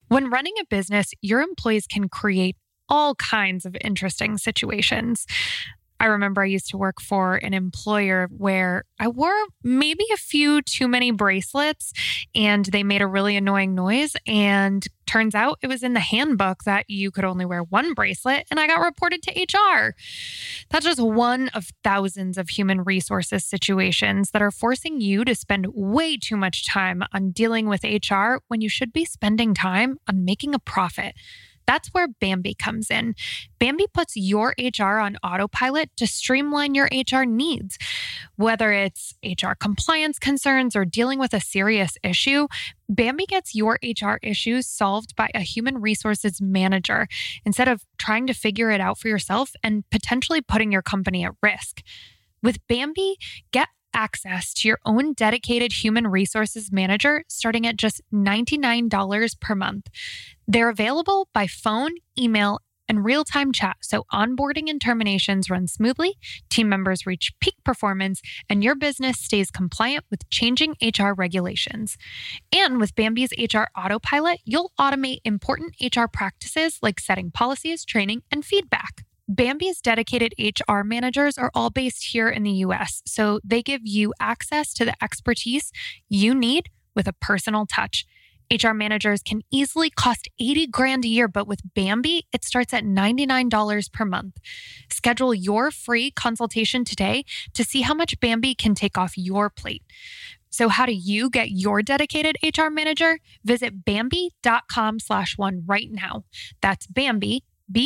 When running a business, your employees can create all kinds of interesting situations. I remember I used to work for an employer where I wore maybe a few too many bracelets and they made a really annoying noise. And turns out it was in the handbook that you could only wear one bracelet, and I got reported to HR. That's just one of thousands of human resources situations that are forcing you to spend way too much time on dealing with HR when you should be spending time on making a profit. That's where Bambee comes in. Bambee puts your HR on autopilot to streamline your HR needs. Whether it's HR compliance concerns or dealing with a serious issue, Bambee gets your HR issues solved by a human resources manager instead of trying to figure it out for yourself and potentially putting your company at risk. With Bambee, get access to your own dedicated human resources manager starting at just $99 per month. They're available by phone, email, and real-time chat, so onboarding and terminations run smoothly, team members reach peak performance, and your business stays compliant with changing HR regulations. And with Bambee's HR Autopilot, you'll automate important HR practices like setting policies, training, and feedback. Bambee's dedicated HR managers are all based here in the US, so they give you access to the expertise you need with a personal touch. HR managers can easily cost $80,000 a year, but with Bambee, it starts at $99 per month. Schedule your free consultation today to see how much Bambee can take off your plate. So how do you get your dedicated HR manager? Visit Bambee.com/one right now. That's Bambee,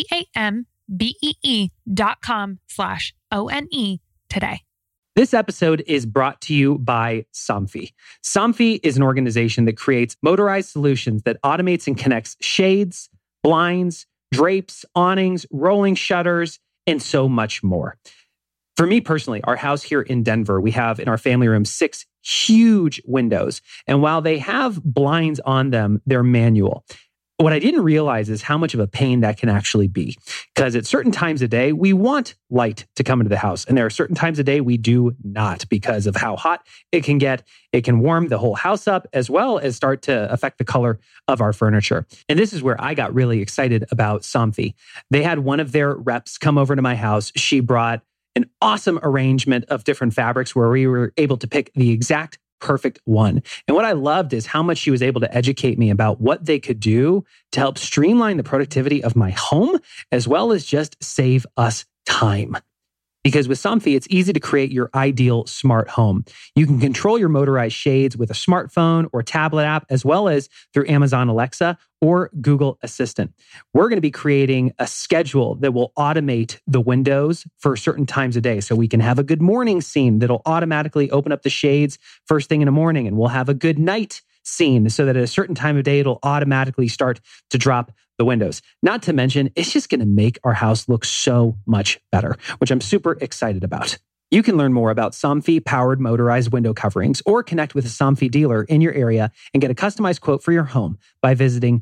BAMBEE.com/ONE today. This episode is brought to you by Somfy. Somfy is an organization that creates motorized solutions that automates and connects shades, blinds, drapes, awnings, rolling shutters, and so much more. For me personally, our house here in Denver, we have in our family room 6 huge windows. And while they have blinds on them, they're manual. What I didn't realize is how much of a pain that can actually be. Because at certain times of day, we want light to come into the house. And there are certain times of day we do not because of how hot it can get. It can warm the whole house up as well as start to affect the color of our furniture. And this is where I got really excited about Somfy. They had one of their reps come over to my house. She brought an awesome arrangement of different fabrics where we were able to pick the exact perfect one. And what I loved is how much she was able to educate me about what they could do to help streamline the productivity of my home, as well as just save us time. Because with Somfy, it's easy to create your ideal smart home. You can control your motorized shades with a smartphone or tablet app, as well as through Amazon Alexa or Google Assistant. We're going to be creating a schedule that will automate the windows for certain times of day. So we can have a good morning scene that'll automatically open up the shades first thing in the morning, and we'll have a good night scene so that at a certain time of day, it'll automatically start to drop the windows. Not to mention, it's just going to make our house look so much better, which I'm super excited about. You can learn more about Somfy powered motorized window coverings or connect with a Somfy dealer in your area and get a customized quote for your home by visiting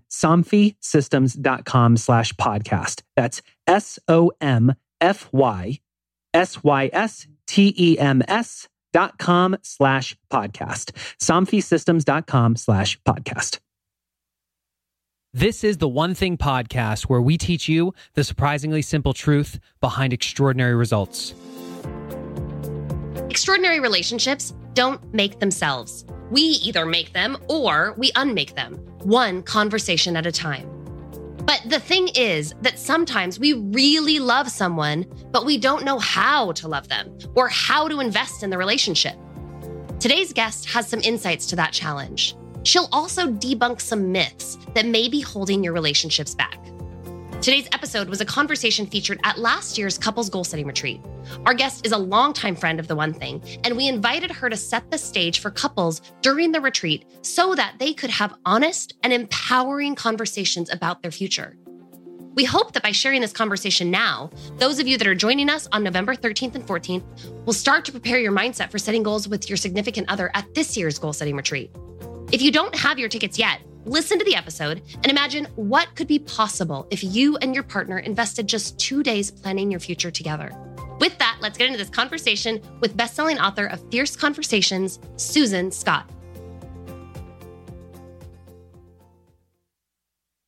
somfysystems.com/podcast. That's SOMFYSYSTEMS.com/podcast. SomfySystems.com/podcast. This is the One Thing podcast, where we teach you the surprisingly simple truth behind extraordinary results. Extraordinary relationships don't make themselves. We either make them or we unmake them, one conversation at a time. But the thing is that sometimes we really love someone, but we don't know how to love them or how to invest in the relationship. Today's guest has some insights to that challenge. She'll also debunk some myths that may be holding your relationships back. Today's episode was a conversation featured at last year's Couples Goal Setting Retreat. Our guest is a longtime friend of The One Thing, and we invited her to set the stage for couples during the retreat so that they could have honest and empowering conversations about their future. We hope that by sharing this conversation now, those of you that are joining us on November 13th and 14th will start to prepare your mindset for setting goals with your significant other at this year's Goal Setting Retreat. If you don't have your tickets yet, listen to the episode and imagine what could be possible if you and your partner invested just 2 days planning your future together. With that, let's get into this conversation with best-selling author of Fierce Conversations, Susan Scott.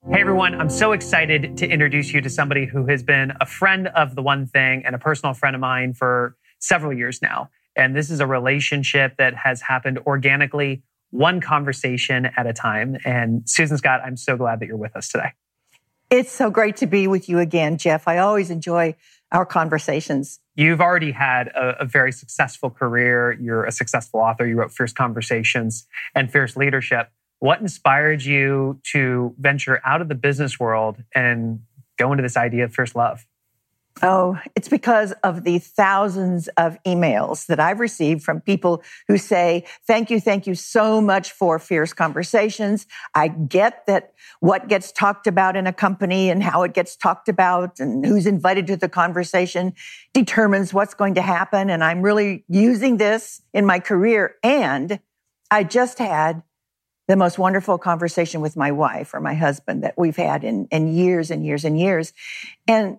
Hey everyone, I'm so excited to introduce you to somebody who has been a friend of The One Thing and a personal friend of mine for several years now. And this is a relationship that has happened organically, one conversation at a time. And Susan Scott, I'm so glad that you're with us today. It's so great to be with you again, Jeff. I always enjoy our conversations. You've already had a very successful career. You're a successful author. You wrote Fierce Conversations and Fierce Leadership. What inspired you to venture out of the business world and go into this idea of fierce love? Oh, it's because of the thousands of emails that I've received from people who say, thank you so much for Fierce Conversations. I get that what gets talked about in a company and how it gets talked about and who's invited to the conversation determines what's going to happen. And I'm really using this in my career. And I just had the most wonderful conversation with my wife or my husband that we've had in years and years and years. And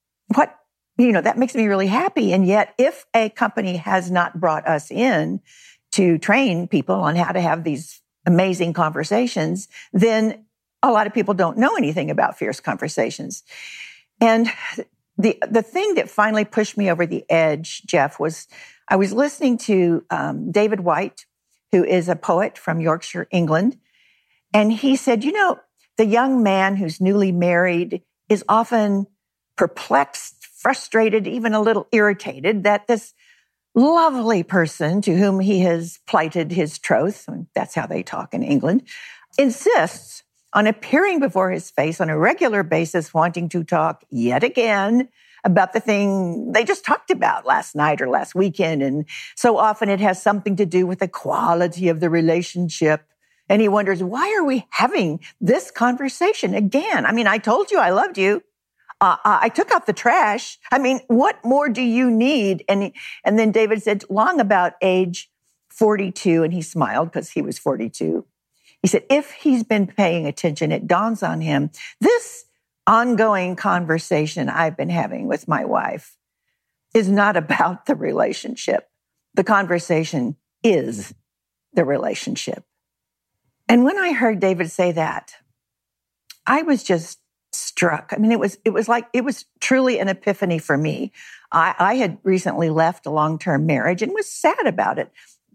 that makes me really happy. And yet, if a company has not brought us in to train people on how to have these amazing conversations, then a lot of people don't know anything about Fierce Conversations. And the thing that finally pushed me over the edge, Jeff, was I was listening to David Whyte, who is a poet from Yorkshire, England. And he said, the young man who's newly married is often perplexed, frustrated, even a little irritated that this lovely person to whom he has plighted his troth, that's how they talk in England, insists on appearing before his face on a regular basis, wanting to talk yet again about the thing they just talked about last night or last weekend. And so often it has something to do with the quality of the relationship. And he wonders, why are we having this conversation again? I mean, I told you I loved you. I took out the trash. I mean, what more do you need? And then David said, long about age 42, and he smiled because he was 42. He said, if he's been paying attention, it dawns on him, this ongoing conversation I've been having with my wife is not about the relationship. The conversation is the relationship. And when I heard David say that, I was just struck. I mean, it was truly an epiphany for me. I had recently left a long-term marriage and was sad about it.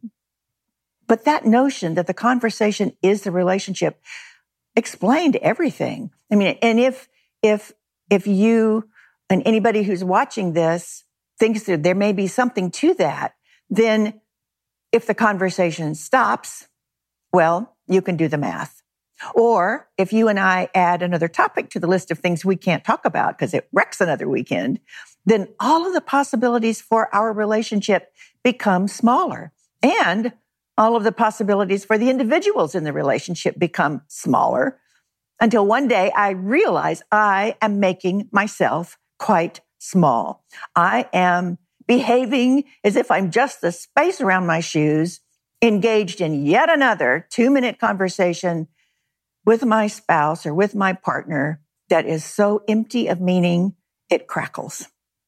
But that notion that the conversation is the relationship explained everything. I mean, and if you and anybody who's watching this thinks that there may be something to that, then if the conversation stops, well, you can do the math. Or if you and I add another topic to the list of things we can't talk about because it wrecks another weekend, then all of the possibilities for our relationship become smaller. And all of the possibilities for the individuals in the relationship become smaller until one day I realize I am making myself quite small. I am behaving as if I'm just the space around my shoes, engaged in yet another 2-minute conversation with my spouse or with my partner that is so empty of meaning, it crackles.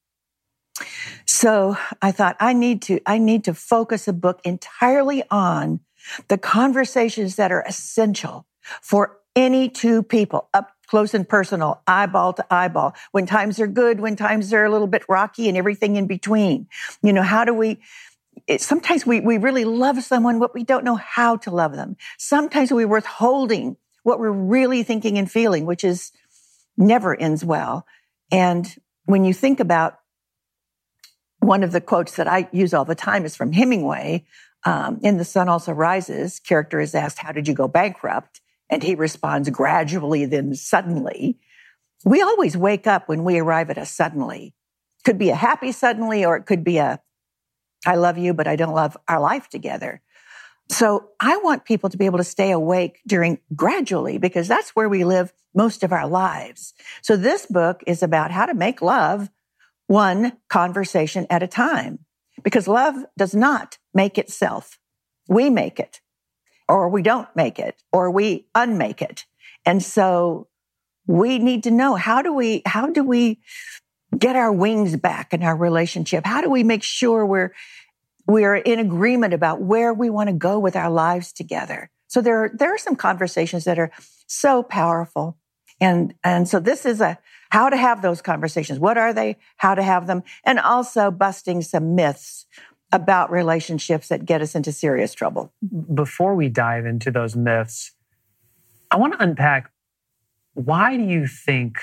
So I thought I need to focus a book entirely on the conversations that are essential for any two people, up close and personal, eyeball to eyeball, when times are good, when times are a little bit rocky, and everything in between. How do we... Sometimes we really love someone, but we don't know how to love them. Sometimes we're withholding what we're really thinking and feeling, which is never ends well. And when you think about one of the quotes that I use all the time is from Hemingway. In The Sun Also Rises, character is asked, how did you go bankrupt? And he responds, gradually, then suddenly. We always wake up when we arrive at a suddenly. Could be a happy suddenly, or it could be a, I love you, but I don't love our life together. So I want people to be able to stay awake during gradually, because that's where we live most of our lives. So this book is about how to make love one conversation at a time, because love does not make itself. We make it, or we don't make it, or we unmake it. And so we need to know, how do we get our wings back in our relationship? How do we make sure we're in agreement about where we want to go with our lives together? So there are some conversations that are so powerful. And so this is how to have those conversations. What are they? How to have them? And also busting some myths about relationships that get us into serious trouble. Before we dive into those myths, I want to unpack, why do you think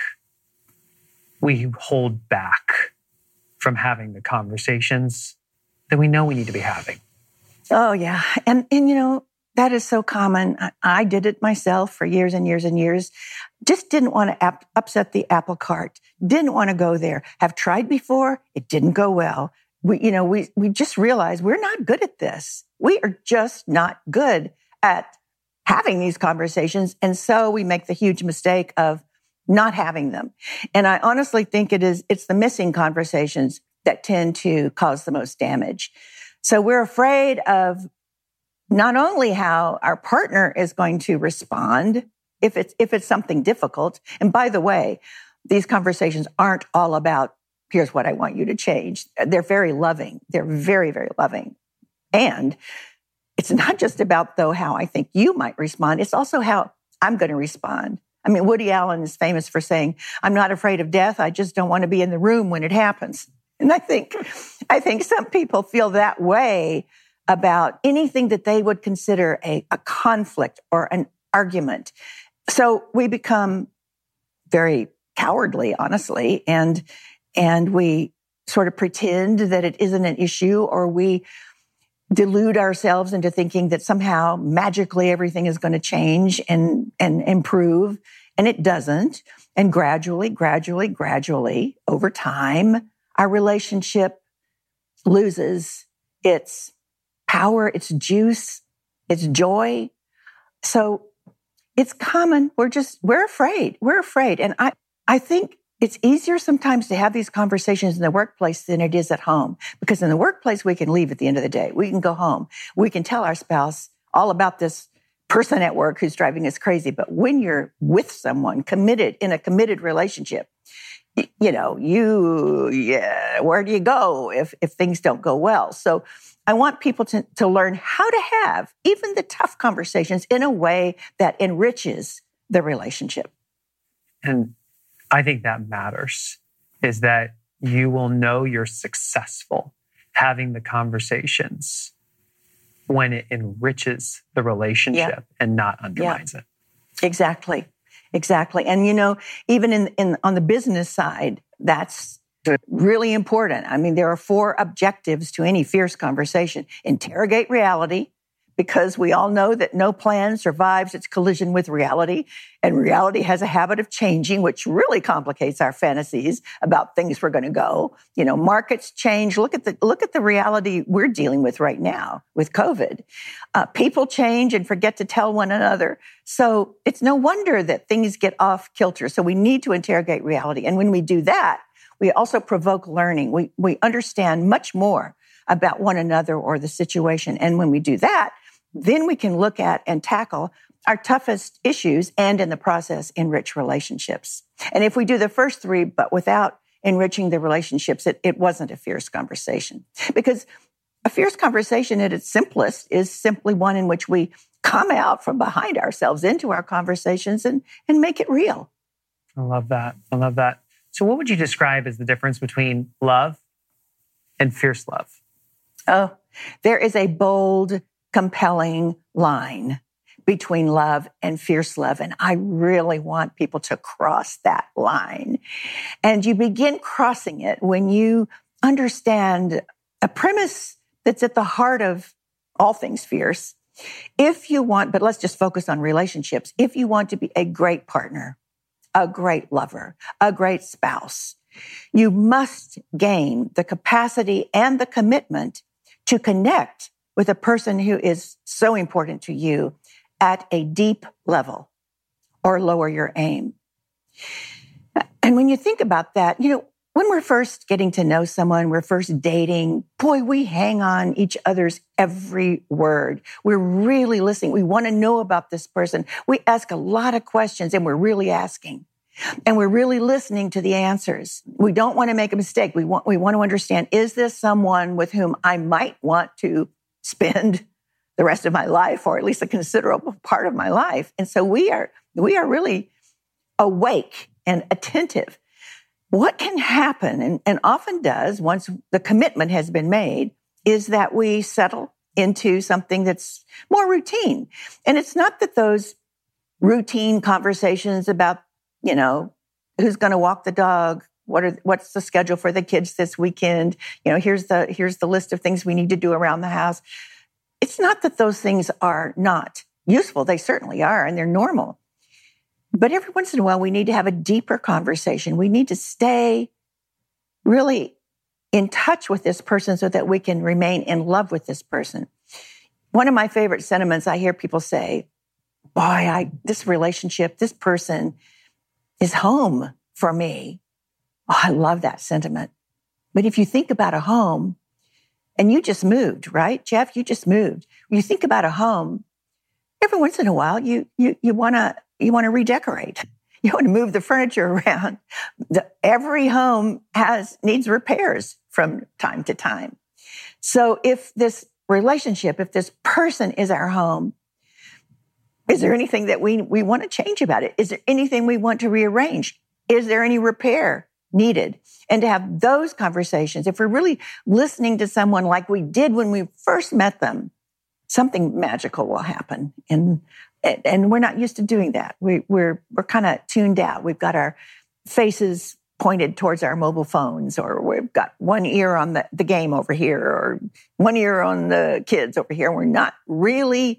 we hold back from having the conversations that we know we need to be having? Oh, yeah. And that is so common. I did it myself for years and years and years. Just didn't want to upset the apple cart. Didn't want to go there. Have tried before. It didn't go well. We just realized we're not good at this. We are just not good at having these conversations. And so we make the huge mistake of not having them. And I honestly think it's the missing conversations that tend to cause the most damage. So we're afraid of not only how our partner is going to respond if it's something difficult. And by the way, these conversations aren't all about, here's what I want you to change. They're very loving. They're very, very loving. And it's not just about, though, how I think you might respond. It's also how I'm going to respond. I mean, Woody Allen is famous for saying, I'm not afraid of death. I just don't want to be in the room when it happens. And I think some people feel that way about anything that they would consider a conflict or an argument. So we become very cowardly, honestly, and we sort of pretend that it isn't an issue, or we delude ourselves into thinking that somehow magically everything is going to change and improve, and it doesn't. And gradually, over time, our relationship loses its power, its juice, its joy. So it's common. We're afraid. And I think it's easier sometimes to have these conversations in the workplace than it is at home, because in the workplace, we can leave at the end of the day. We can go home. We can tell our spouse all about this person at work who's driving us crazy. But when you're with someone committed in a committed relationship, where do you go if things don't go well? So I want people to learn how to have even the tough conversations in a way that enriches the relationship. And I think that matters, is that you will know you're successful having the conversations when it enriches the relationship and not undermines it. Exactly. And, even on the business side, that's really important. I mean, there are 4 objectives to any fierce conversation. Interrogate reality, because we all know that no plan survives its collision with reality. And reality has a habit of changing, which really complicates our fantasies about things we're going to go. Markets change. Look at the reality we're dealing with right now with COVID. People change and forget to tell one another. So it's no wonder that things get off kilter. So we need to interrogate reality. And when we do that, we also provoke learning. We understand much more about one another or the situation. And when we do that, then we can look at and tackle our toughest issues and in the process enrich relationships. And if we do the first 3, but without enriching the relationships, it wasn't a fierce conversation. Because a fierce conversation at its simplest is simply one in which we come out from behind ourselves into our conversations and make it real. I love that. So what would you describe as the difference between love and fierce love? Oh, there is a bold, compelling line between love and fierce love. And I really want people to cross that line. And you begin crossing it when you understand a premise that's at the heart of all things fierce. If you want, but let's just focus on relationships. If you want to be a great partner, a great lover, a great spouse, you must gain the capacity and the commitment to connect with a person who is so important to you at a deep level, or lower your aim. And when you think about that, when we're first getting to know someone, we're first dating, boy, we hang on each other's every word. We're really listening. We want to know about this person. We ask a lot of questions, and we're really asking. And we're really listening to the answers. We don't want to make a mistake. We want to understand, is this someone with whom I might want to spend the rest of my life, or at least a considerable part of my life? And so we are really awake and attentive. What can happen, and often does once the commitment has been made, is that we settle into something that's more routine. And it's not that those routine conversations about, who's going to walk the dog, what's the schedule for the kids this weekend, here's the list of things we need to do around the house. It's not that those things are not useful. They certainly are, and they're normal. But every once in a while, we need to have a deeper conversation. We need to stay really in touch with this person so that we can remain in love with this person. One of my favorite sentiments, I hear people say, boy, this relationship, this person is home for me. Oh, I love that sentiment. But if you think about a home, and you just moved, right, Jeff? You just moved. When you think about a home, every once in a while, you want to redecorate. You want to move the furniture around. Every home needs repairs from time to time. So if this relationship, if this person is our home, is there anything that we want to change about it? Is there anything we want to rearrange? Is there any repair needed? And to have those conversations, if we're really listening to someone like we did when we first met them, something magical will happen. And we're not used to doing that. We're kind of tuned out. We've got our faces pointed towards our mobile phones, or we've got one ear on the game over here, or one ear on the kids over here. We're not really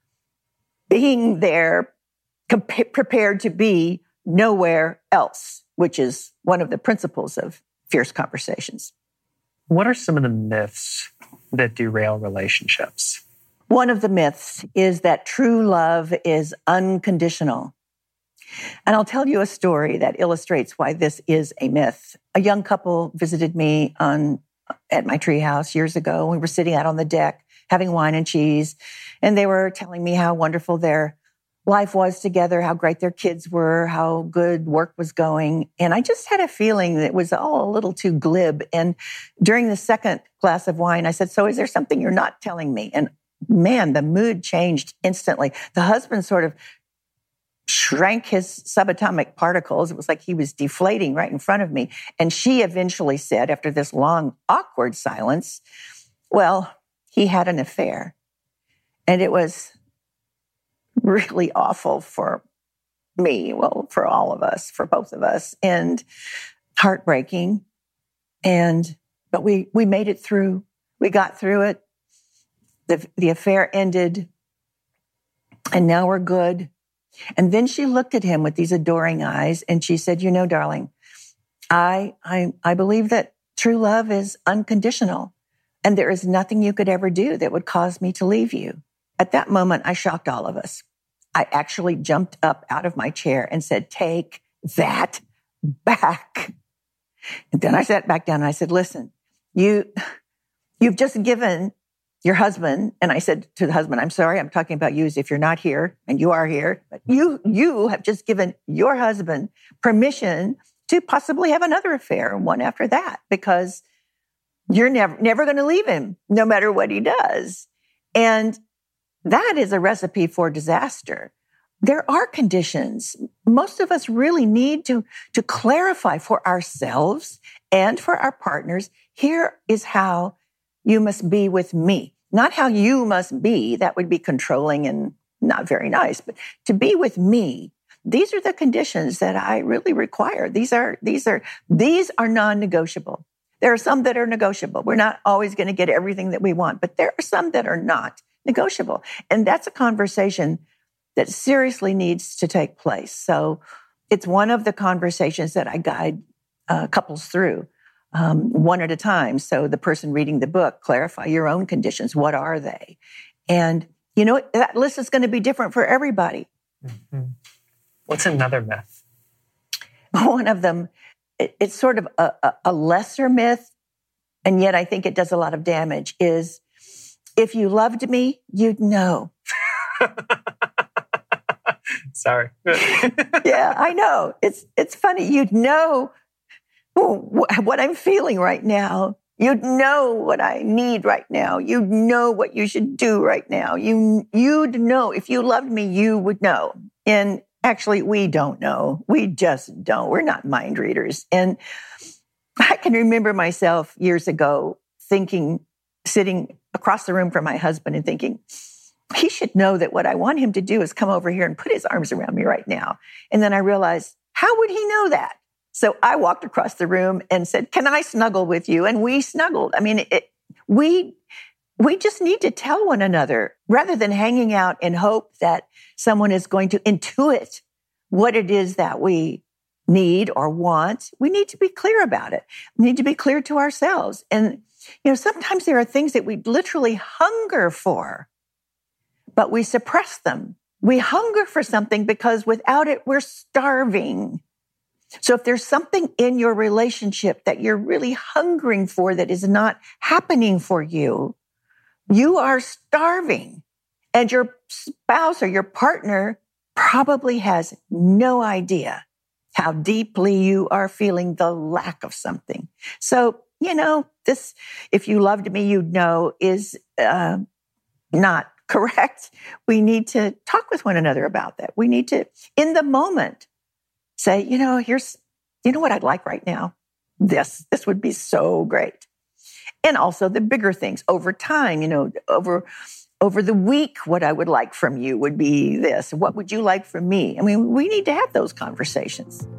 being there, prepared to be nowhere else, which is one of the principles of Fierce Conversations. What are some of the myths that derail relationships? One of the myths is that true love is unconditional. And I'll tell you a story that illustrates why this is a myth. A young couple visited me at my treehouse years ago. We were sitting out on the deck having wine and cheese, and they were telling me how wonderful their life was together, how great their kids were, how good work was going. And I just had a feeling that it was all a little too glib. And during the second glass of wine, I said, so is there something you're not telling me? And man, the mood changed instantly. The husband sort of shrank his subatomic particles. It was like he was deflating right in front of me. And she eventually said, after this long, awkward silence, well, he had an affair. And it was really awful for me, well, for all of us, for both of us, and heartbreaking. But we made it through. We got through it. The affair ended, and now we're good. And then she looked at him with these adoring eyes, and she said, darling, I believe that true love is unconditional, and there is nothing you could ever do that would cause me to leave you. At that moment, I shocked all of us. I actually jumped up out of my chair and said, take that back. And then I sat back down and I said, listen, you've just given your husband, and I said to the husband, I'm sorry, I'm talking about you as if you're not here, and you are here, but you have just given your husband permission to possibly have another affair, one after that, because you're never going to leave him, no matter what he does. And that is a recipe for disaster. There are conditions. Most of us really need to clarify for ourselves and for our partners, here is how you must be with me. Not how you must be. That would be controlling and not very nice. But to be with me, these are the conditions that I really require. These are non-negotiable. There are some that are negotiable. We're not always going to get everything that we want, but there are some that are not negotiable. And that's a conversation that seriously needs to take place. So it's one of the conversations that I guide couples through. One at a time. So the person reading the book, clarify your own conditions. What are they? And, that list is going to be different for everybody. Mm-hmm. What's another myth? One of them, it's sort of a lesser myth, and yet I think it does a lot of damage, is if you loved me, you'd know. Sorry. Yeah, I know. It's funny. You'd know what I'm feeling right now. You'd know what I need right now. You'd know what you should do right now. You'd know. If you loved me, you would know. And Actually, we don't know. We just don't. We're not mind readers. And I can remember myself years ago thinking, sitting across the room from my husband and thinking, he should know that what I want him to do is come over here and put his arms around me right now. And then I realized, how would he know that? So I walked across the room and said, can I snuggle with you? And we snuggled. I mean, we just need to tell one another rather than hanging out in hope that someone is going to intuit what it is that we need or want. We need to be clear about it. We need to be clear to ourselves. And, sometimes there are things that we literally hunger for, but we suppress them. We hunger for something because without it, we're starving. So if there's something in your relationship that you're really hungering for that is not happening for you, you are starving. And your spouse or your partner probably has no idea how deeply you are feeling the lack of something. So, this, if you loved me, you'd know, is not correct. We need to talk with one another about that. We need to, in the moment, say, here's what I'd like right now. This would be so great. And also the bigger things over time, over the week, what I would like from you would be this. What would you like from me? I mean, we need to have those conversations.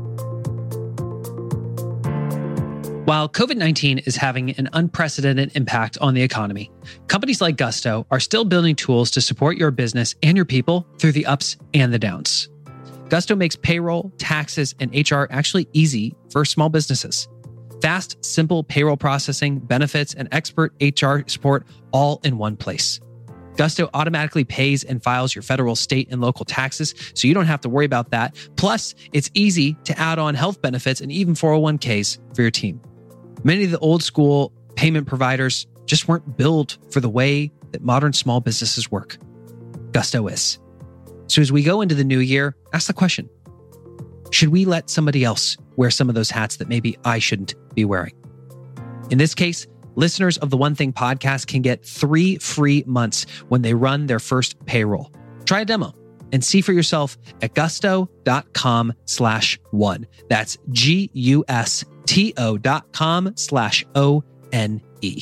While COVID-19 is having an unprecedented impact on the economy, companies like Gusto are still building tools to support your business and your people through the ups and the downs. Gusto makes payroll, taxes, and HR actually easy for small businesses. Fast, simple payroll processing, benefits, and expert HR support all in one place. Gusto automatically pays and files your federal, state, and local taxes, so you don't have to worry about that. Plus, it's easy to add on health benefits and even 401ks for your team. Many of the old school payment providers just weren't built for the way that modern small businesses work. Gusto is. So as we go into the new year, ask the question, should we let somebody else wear some of those hats that maybe I shouldn't be wearing? In this case, listeners of the One Thing podcast can get 3 free months when they run their first payroll. Try a demo and see for yourself at gusto.com/one. That's gusto.com/ONE.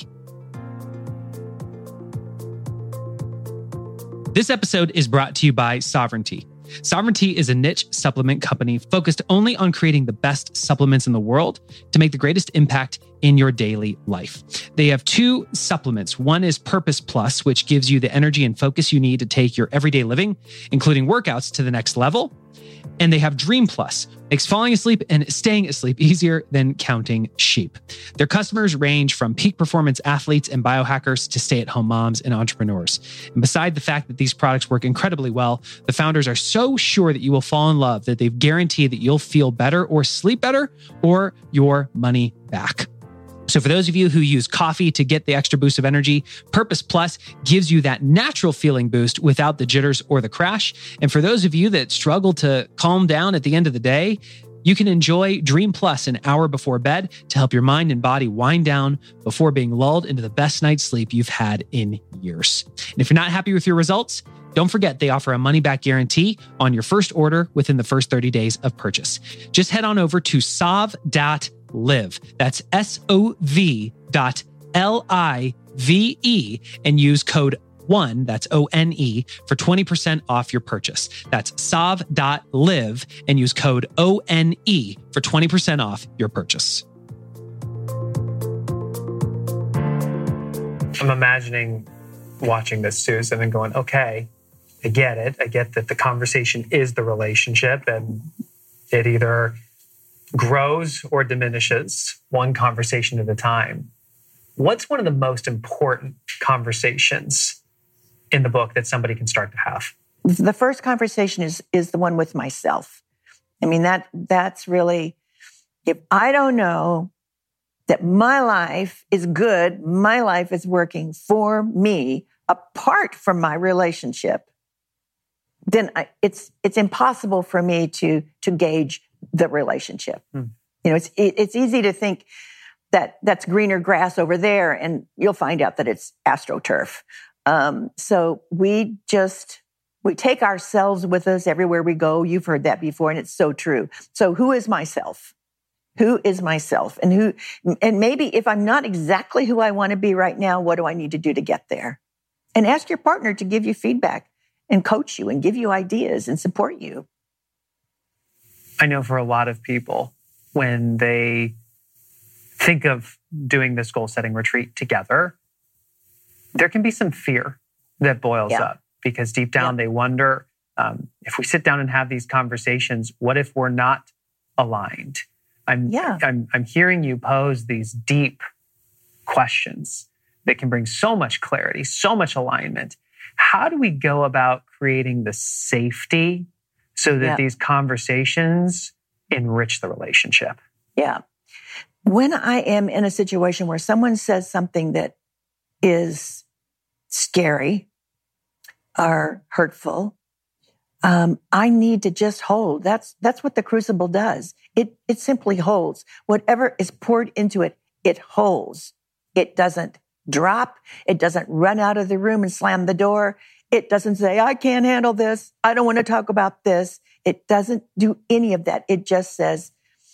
This episode is brought to you by Sovereignty. Sovereignty is a niche supplement company focused only on creating the best supplements in the world to make the greatest impact in your daily life. They have 2 supplements. One is Purpose Plus, which gives you the energy and focus you need to take your everyday living, including workouts, to the next level. And they have Dream Plus, makes falling asleep and staying asleep easier than counting sheep. Their customers range from peak performance athletes and biohackers to stay-at-home moms and entrepreneurs. And beside the fact that these products work incredibly well, the founders are so sure that you will fall in love that they've guaranteed that you'll feel better or sleep better or your money back. So for those of you who use coffee to get the extra boost of energy, Purpose Plus gives you that natural feeling boost without the jitters or the crash. And for those of you that struggle to calm down at the end of the day, you can enjoy Dream Plus an hour before bed to help your mind and body wind down before being lulled into the best night's sleep you've had in years. And if you're not happy with your results, don't forget they offer a money-back guarantee on your first order within the first 30 days of purchase. Just head on over to sov.live. That's SOV.LIVE and use code ONE, that's ONE, for 20% off your purchase. That's sov.live and use code ONE for 20% off your purchase. I'm imagining watching this, Susan, and going, okay, I get it. I get that the conversation is the relationship and it either grows or diminishes one conversation at a time. What's one of the most important conversations in the book that somebody can start to have? The first conversation is the one with myself. I mean, that's really, if I don't know that my life is good, my life is working for me apart from my relationship, then it's impossible for me to gauge the relationship. It's easy to think that that's greener grass over there, and you'll find out that it's AstroTurf. So we We take ourselves with us everywhere we go. You've heard that before, and it's so true. So who is myself? Who is myself? And maybe if I'm not exactly who I want to be right now, what do I need to do to get there? And ask your partner to give you feedback and coach you and give you ideas and support you. I know for a lot of people, when they think of doing this goal setting retreat together, there can be some fear that boils up because deep down they wonder, if we sit down and have these conversations, what if we're not aligned? I'm hearing you pose these deep questions that can bring so much clarity, so much alignment. How do we go about creating the safety so that these conversations enrich the relationship? Yeah. When I am in a situation where someone says something that is scary or hurtful, I need to just hold. That's what the crucible does. It simply holds. Whatever is poured into it, it holds. It doesn't drop. It doesn't run out of the room and slam the door. It doesn't say, I can't handle this. I don't want to talk about this. It doesn't do any of that. It just says,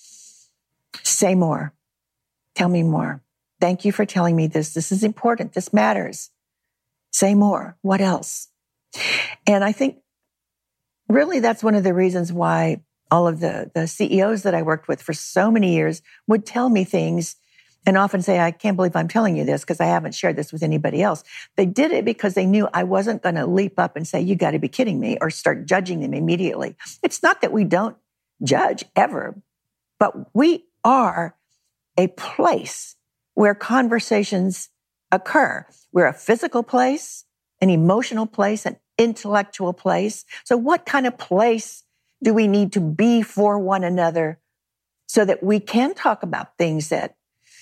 say more. Tell me more. Thank you for telling me this. This is important. This matters. Say more. What else? And I think really that's one of the reasons why all of the CEOs that I worked with for so many years would tell me things and often say, I can't believe I'm telling you this because I haven't shared this with anybody else. They did it because they knew I wasn't going to leap up and say, you got to be kidding me, or start judging them immediately. It's not that we don't judge ever, but we are a place where conversations occur. We're a physical place, an emotional place, an intellectual place. So what kind of place do we need to be for one another so that we can talk about things that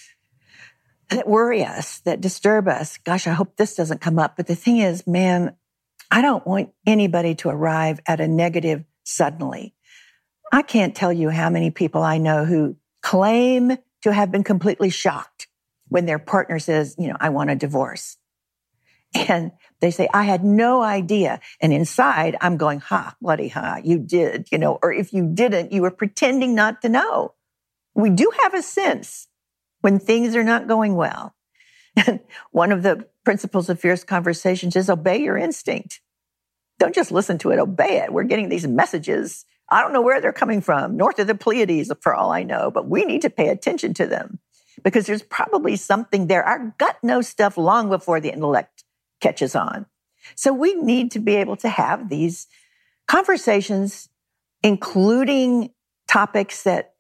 worry us, that disturb us? Gosh, I hope this doesn't come up. But the thing is, man, I don't want anybody to arrive at a negative suddenly. I can't tell you how many people I know who claim to have been completely shocked when their partner says, I want a divorce. And they say, I had no idea. And inside I'm going, bloody you did, or if you didn't, you were pretending not to know. We do have a sense when things are not going well. And one of the principles of Fierce Conversations is obey your instinct. Don't just listen to it, obey it. We're getting these messages. I don't know where they're coming from, north of the Pleiades for all I know, but we need to pay attention to them because there's probably something there. Our gut knows stuff long before the intellect catches on. So we need to be able to have these conversations, including topics that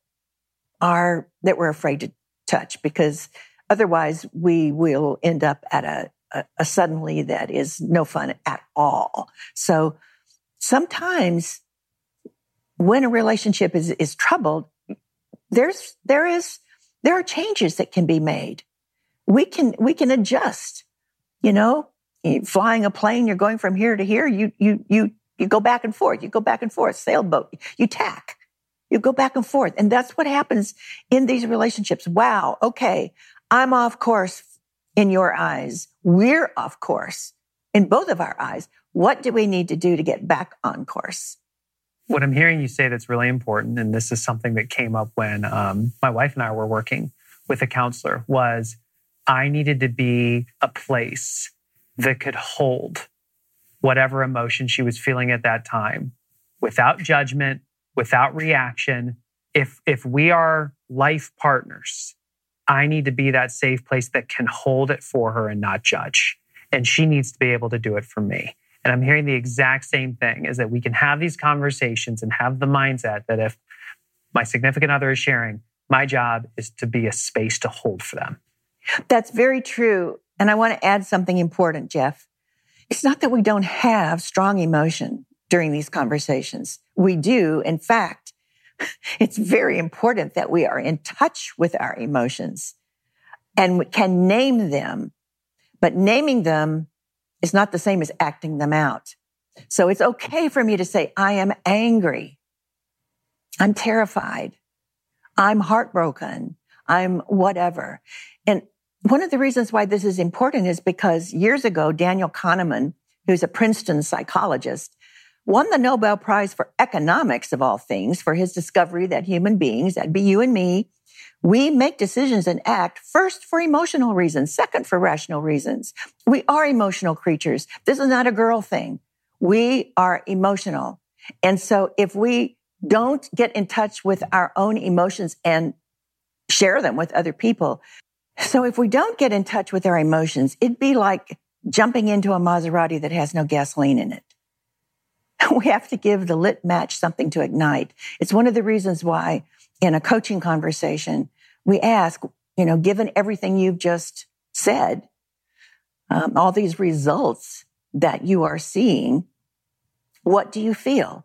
we're afraid to touch, because otherwise we will end up at a suddenly that is no fun at all. So sometimes when a relationship is troubled, there are changes that can be made. We can adjust. Flying a plane, you're going from here to here. You go back and forth. You go back and forth. Sailboat, you tack. You go back and forth. And that's what happens in these relationships. Wow. Okay. I'm off course in your eyes. We're off course in both of our eyes. What do we need to do to get back on course? What I'm hearing you say that's really important, and this is something that came up when my wife and I were working with a counselor, was I needed to be a place that could hold whatever emotion she was feeling at that time without judgment, without reaction. If we are life partners, I need to be that safe place that can hold it for her and not judge. And she needs to be able to do it for me. And I'm hearing the exact same thing, is that we can have these conversations and have the mindset that if my significant other is sharing, my job is to be a space to hold for them. That's very true. And I want to add something important, Jeff. It's not that we don't have strong emotion during these conversations. We do. In fact, it's very important that we are in touch with our emotions and can name them. But naming them is not the same as acting them out. So it's okay for me to say, I am angry. I'm terrified. I'm heartbroken. I'm whatever. And one of the reasons why this is important is because years ago, Daniel Kahneman, who's a Princeton psychologist, won the Nobel Prize for economics, of all things, for his discovery that human beings, that'd be you and me, we make decisions and act first for emotional reasons, second for rational reasons. We are emotional creatures. This is not a girl thing. We are emotional. And so if we don't get in touch with our own emotions and share them with other people, so if we don't get in touch with our emotions, it'd be like jumping into a Maserati that has no gasoline in it. We have to give the lit match something to ignite. It's one of the reasons why in a coaching conversation, we ask, given everything you've just said, all these results that you are seeing, what do you feel?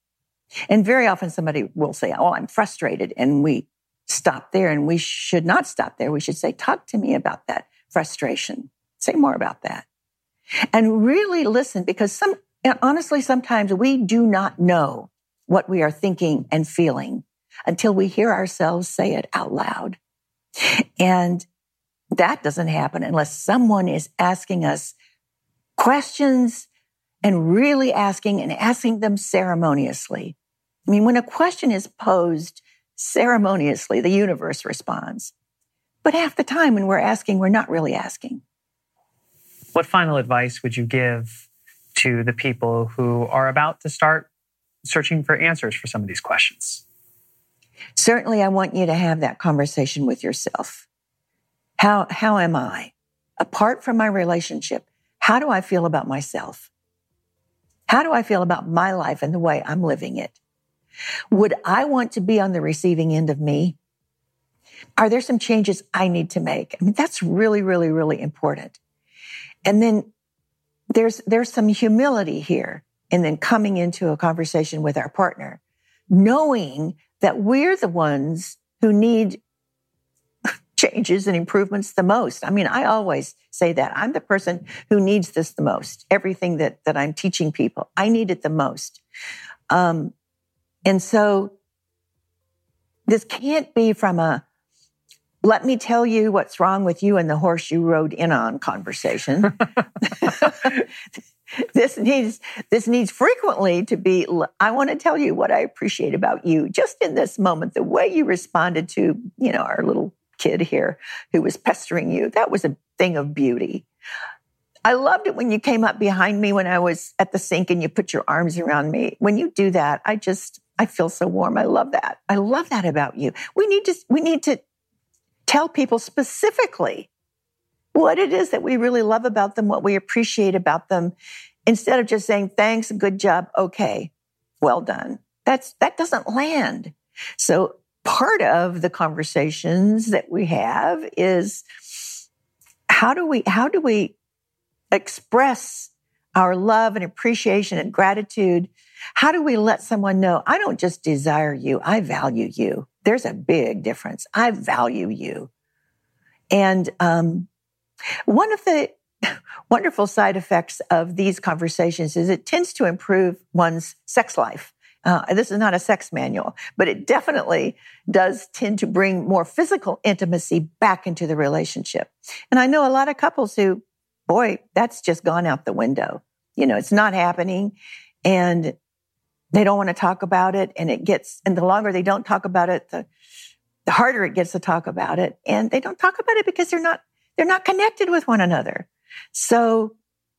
And very often somebody will say, oh, I'm frustrated. And we stop there, and we should not stop there. We should say, talk to me about that frustration. Say more about that. And really listen, because honestly, sometimes we do not know what we are thinking and feeling until we hear ourselves say it out loud. And that doesn't happen unless someone is asking us questions and really asking them ceremoniously. I mean, when a question is posed ceremoniously, the universe responds. But half the time when we're asking, we're not really asking. What final advice would you give to the people who are about to start searching for answers for some of these questions? Certainly, I want you to have that conversation with yourself. How am I? Apart from my relationship, how do I feel about myself? How do I feel about my life and the way I'm living it? Would I want to be on the receiving end of me? Are there some changes I need to make? I mean, that's really, really, really important. And then there's some humility here. And then coming into a conversation with our partner, knowing that we're the ones who need changes and improvements the most. I mean, I always say that. I'm the person who needs this the most. Everything that I'm teaching people, I need it the most. And so this can't be from a, let me tell you what's wrong with you and the horse you rode in on conversation. This needs frequently to be, I want to tell you what I appreciate about you just in this moment, the way you responded to, our little kid here who was pestering you. That was a thing of beauty. I loved it when you came up behind me when I was at the sink and you put your arms around me. When you do that, I feel so warm. I love that. I love that about you. We need to tell people specifically what it is that we really love about them, what we appreciate about them, instead of just saying, thanks, good job, okay, well done. That doesn't land. So part of the conversations that we have is how do we express our love and appreciation and gratitude? How do we let someone know, I don't just desire you, I value you. There's a big difference. I value you. And one of the wonderful side effects of these conversations is it tends to improve one's sex life. This is not a sex manual, but it definitely does tend to bring more physical intimacy back into the relationship. And I know a lot of couples who, boy, that's just gone out the window. It's not happening and they don't want to talk about it. And the longer they don't talk about it, the harder it gets to talk about it. And they don't talk about it because they're not connected with one another. So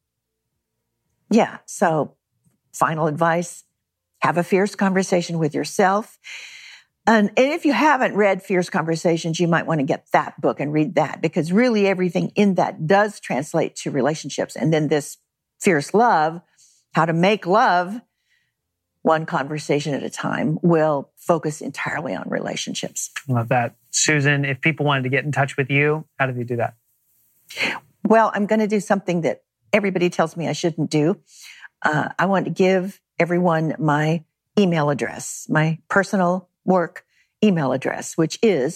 final advice, have a fierce conversation with yourself. And if you haven't read Fierce Conversations, you might want to get that book and read that, because really everything in that does translate to relationships. And then this Fierce Love, how to make love one conversation at a time, will focus entirely on relationships. Love that. Susan, if people wanted to get in touch with you, how do they do that? Well, I'm going to do something that everybody tells me I shouldn't do. I want to give everyone my email address, my personal work email address, which is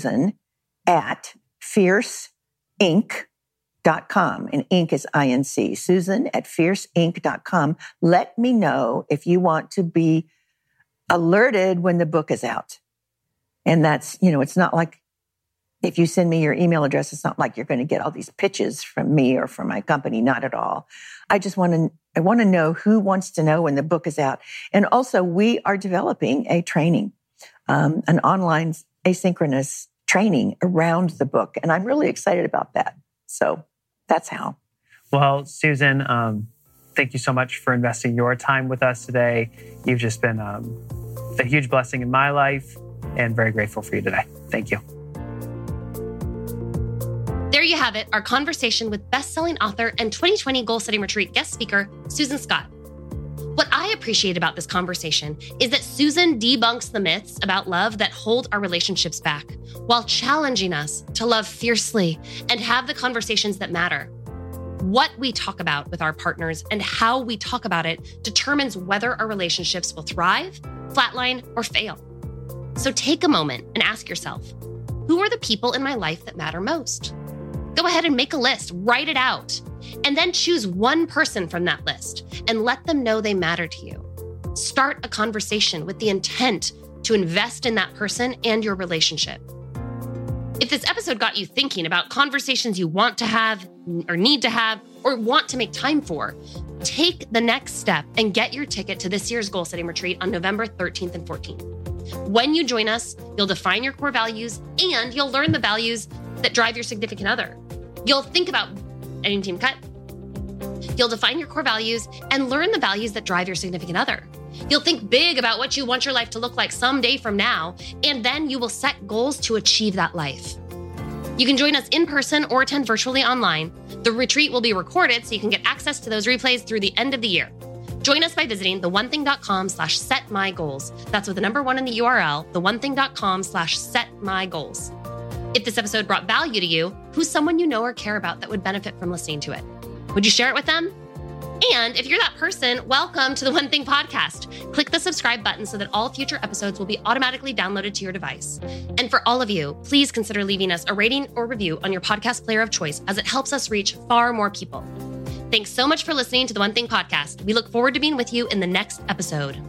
Susan@fierceinc.com. And Inc is INC. Susan@fierceinc.com. Let me know if you want to be alerted when the book is out. And that's, it's not like if you send me your email address, it's not like you're going to get all these pitches from me or from my company. Not at all. I just want to I want to know who wants to know when the book is out. And also, we are developing a training, an online asynchronous training around the book. And I'm really excited about that. So that's how. Well, Susan, thank you so much for investing your time with us today. You've just been a huge blessing in my life, and very grateful for you today. Thank you. There you have it, our conversation with best-selling author and 2020 Goal Setting Retreat guest speaker, Susan Scott. What I appreciate about this conversation is that Susan debunks the myths about love that hold our relationships back, while challenging us to love fiercely and have the conversations that matter. What we talk about with our partners and how we talk about it determines whether our relationships will thrive, flatline, or fail. So take a moment and ask yourself, who are the people in my life that matter most? Go ahead and make a list, write it out, and then choose one person from that list and let them know they matter to you. Start a conversation with the intent to invest in that person and your relationship. If this episode got you thinking about conversations you want to have or need to have or want to make time for, take the next step and get your ticket to this year's Goal Setting Retreat on November 13th and 14th. When you join us, you'll define your core values and you'll learn the values that drive your significant other. You'll think about any team cut. You'll define your core values and learn the values that drive your significant other. You'll think big about what you want your life to look like someday from now, and then you will set goals to achieve that life. You can join us in person or attend virtually online. The retreat will be recorded so you can get access to those replays through the end of the year. Join us by visiting theonething.com/setmygoals. That's with the number 1 in the URL, theonething.com/setmygoals. If this episode brought value to you, who's someone you know or care about that would benefit from listening to it? Would you share it with them? And if you're that person, welcome to the One Thing Podcast. Click the subscribe button so that all future episodes will be automatically downloaded to your device. And for all of you, please consider leaving us a rating or review on your podcast player of choice, as it helps us reach far more people. Thanks so much for listening to the One Thing Podcast. We look forward to being with you in the next episode.